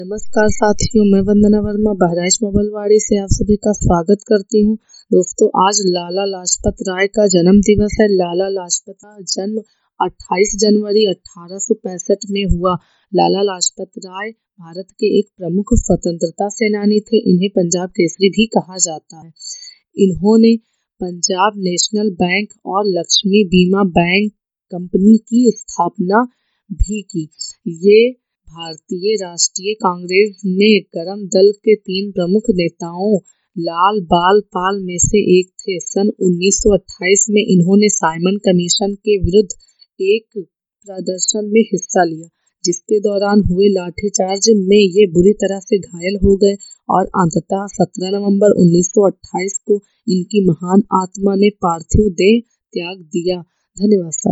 नमस्कार साथियों, मैं वंदना वर्मा बहराइच मोबाइलवाड़ी से आप सभी का स्वागत करती हूँ। दोस्तों, आज लाला लाजपत राय का जन्म दिवस है। लाला लाजपत का जन्म 28 जनवरी 1865 में हुआ। लाला लाजपत राय भारत के एक प्रमुख स्वतंत्रता सेनानी थे। इन्हें पंजाब केसरी भी कहा जाता है। इन्होंने पंजाब नेशनल बैंक और लक्ष्मी बीमा बैंक कंपनी की स्थापना भी की। ये भारतीय राष्ट्रीय कांग्रेस में गरम दल के 3 प्रमुख नेताओं लाल बाल पाल में से एक थे। सन 1928 में इन्होंने साइमन कमीशन के विरुद्ध एक प्रदर्शन में हिस्सा लिया, जिसके दौरान हुए लाठीचार्ज में ये बुरी तरह से घायल हो गए और अंततः 17 नवंबर 1928 को इनकी महान आत्मा ने पार्थिव देह त्याग दिया। धन्यवाद।